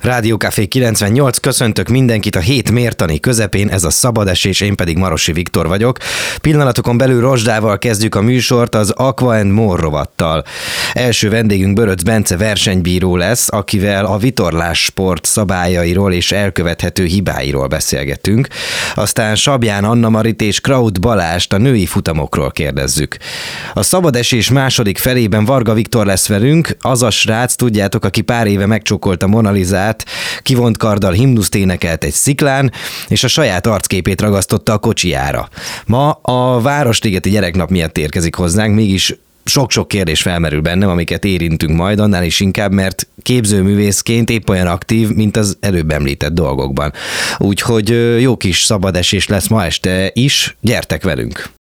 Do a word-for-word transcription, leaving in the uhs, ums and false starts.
Rádió Café kilencvennyolc, köszöntök mindenkit a hét mértani közepén, ez a Szabadesés, én pedig Marosi Viktor vagyok. Pillanatokon belül Rozsdával kezdjük a műsort, az Aqua and More rovattal. Első vendégünk Böröc Bence versenybíró lesz, akivel a vitorlás sport szabályairól és elkövethető hibáiról beszélgetünk. Aztán Sabján Anna-Marit és Kraut Balást a női futamokról kérdezzük. A Szabadesés második felében Varga Viktor lesz velünk, az a srác, tudjátok, aki pár éve megcsókolta Mona Lisát, kivont karddal himnuszt énekelt egy sziklán, és a saját arcképét ragasztotta a kocsijára. Ma a Városligeti Gyereknap miatt érkezik hozzánk, mégis sok-sok kérdés felmerül bennem, amiket érintünk majd, annál is inkább, mert képzőművészként épp olyan aktív, mint az előbb említett dolgokban. Úgyhogy jó kis szabadesés lesz ma este is, gyertek velünk!